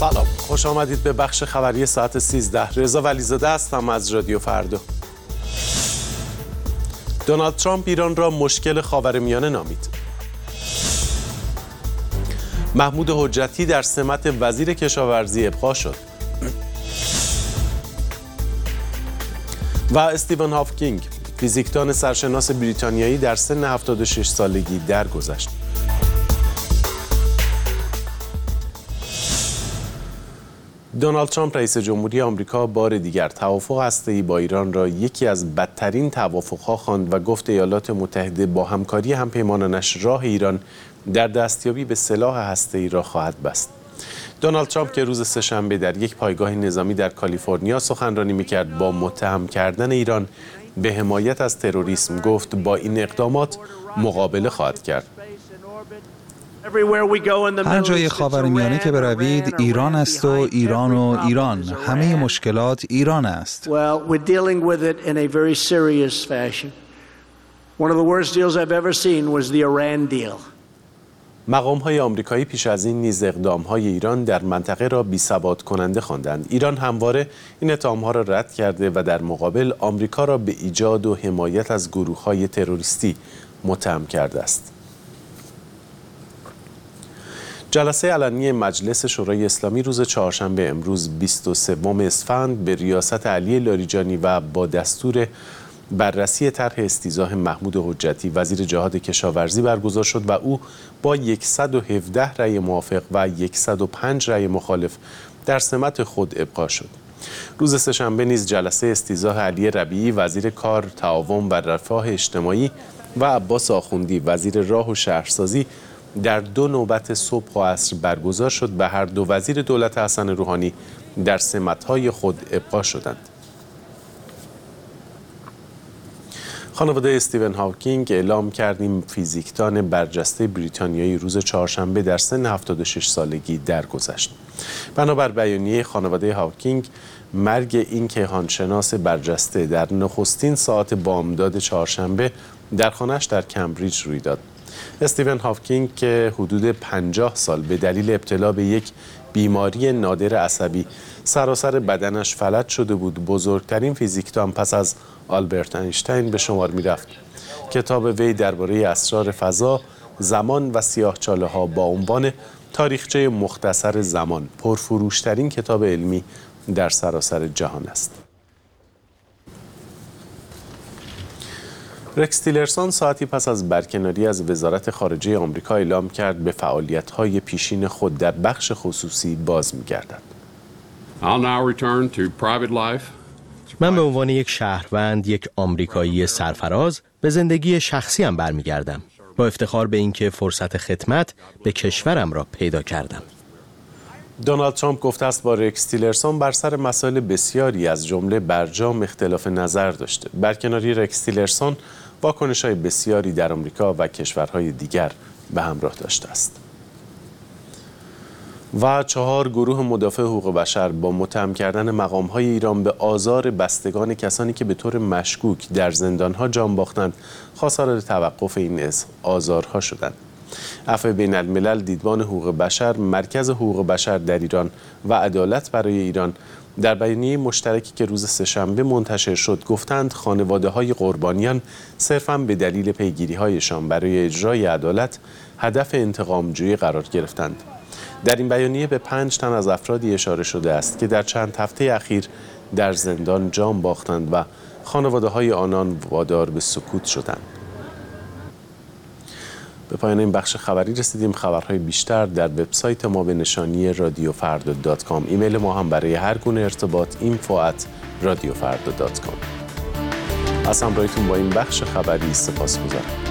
سلام، خوش آمدید به بخش خبری ساعت 13. رضا ولیزاده هستم از رادیو فردا. دونالد ترامپ ایران را مشکل خاورمیانه نامید. محمود حجتی در سمت وزیر کشاورزی ابقا شد. و استیون هاکینگ، فیزیکدان سرشناس بریتانیایی در سن 76 سالگی درگذشت. دونالد ترامپ رئیس جمهوری آمریکا بار دیگر توافق هسته‌ای با ایران را یکی از بدترین توافق‌ها خواند و گفت ایالات متحده با همکاری همپیمانانش راه ایران در دستیابی به سلاح هسته‌ای را خواهد بست. دونالد ترامپ که روز سه‌شنبه در یک پایگاه نظامی در کالیفرنیا سخنرانی می‌کرد با متهم کردن ایران به حمایت از تروریسم گفت با این اقدامات مقابله خواهد کرد. هر جای خاورمیانه که بروید ایران است و ایران و ایران. همه مشکلات ایران است. مقام‌های آمریکایی پیش از این نیز اقدام‌های ایران در منطقه را بی‌ثبات کننده خواندند. ایران همواره این اتهام‌ها را رد کرده و در مقابل آمریکا را به ایجاد و حمایت از گروه‌های تروریستی متهم کرده است. جلسه علنی مجلس شورای اسلامی روز چهارشنبه امروز 23 اسفند به ریاست علی لاریجانی و با دستور بررسی طرح استیضاح محمود حجتی وزیر جهاد کشاورزی برگزار شد و او با 117 رأی موافق و 105 رأی مخالف در سمت خود ابقا شد. روز سه‌شنبه نیز جلسه استیضاح علی ربیعی وزیر کار، تعاون و رفاه اجتماعی و عباس آخوندی وزیر راه و شهرسازی در 2 نوبت صبح و عصر برگزار شد و هر دو وزیر دولت حسن روحانی در سمت‌های خود ابقا شدند. خانواده استیون هاکینگ اعلام کرد این فیزیکدان برجسته بریتانیایی روز چهارشنبه در سن 76 سالگی درگذشت. بنابر بیانیه خانواده هاکینگ، مرگ این کیهانشناس برجسته در نخستین ساعت بامداد چهارشنبه در خانه‌اش در کمبریج روی داد. استیون هاکینگ که حدود 50 سال به دلیل ابتلا به یک بیماری نادر عصبی سراسر بدنش فلج شده بود، بزرگترین فیزیکدان پس از آلبرت اینشتین به شمار می رفت. کتاب وی درباره اسرار فضا، زمان و سیاه‌چاله‌ها با عنوان تاریخچه مختصر زمان پرفروشترین کتاب علمی در سراسر جهان است. رکس تیلرسون ساعتی پس از برکناری از وزارت خارجه آمریکا اعلام کرد به فعالیت‌های پیشین خود در بخش خصوصی باز می‌گردد. من به عنوان یک شهروند، یک آمریکایی سرفراز به زندگی شخصیم برمیگردم، با افتخار به اینکه فرصت خدمت به کشورم را پیدا کردم. دونالد ترامپ گفته است با رکس تیلرسون بر سر مسائل بسیاری از جمله برجام اختلاف نظر داشته. برکناری رکس تیلرسون واکنش‌های بسیاری در آمریکا و کشورهای دیگر به همراه داشته است. و 4 گروه مدافع حقوق بشر با متهم کردن مقام‌های ایران به آزار بستگان کسانی که به طور مشکوک در زندان‌ها جان باختند، خواستار توقف این آزارها شدند. عفو بین الملل، دیدبان حقوق بشر، مرکز حقوق بشر در ایران و عدالت برای ایران در بیانیه مشترکی که روز سه‌شنبه منتشر شد گفتند خانواده‌های قربانیان صرفاً به دلیل پیگیری‌هایشان برای اجرای عدالت هدف انتقام‌جویی قرار گرفتند. در این بیانیه به 5 تن از افرادی اشاره شده است که در چند هفته اخیر در زندان جان باختند و خانواده‌های آنان وادار به سکوت شدند. به پایان این بخش خبری رسیدیم. خبرهای بیشتر در وبسایت ما به نشانی radiofarda.com. ایمیل ما هم برای هر گونه ارتباط info@radiofarda.com. از همراهیتون با این بخش خبری سپاسگزارم.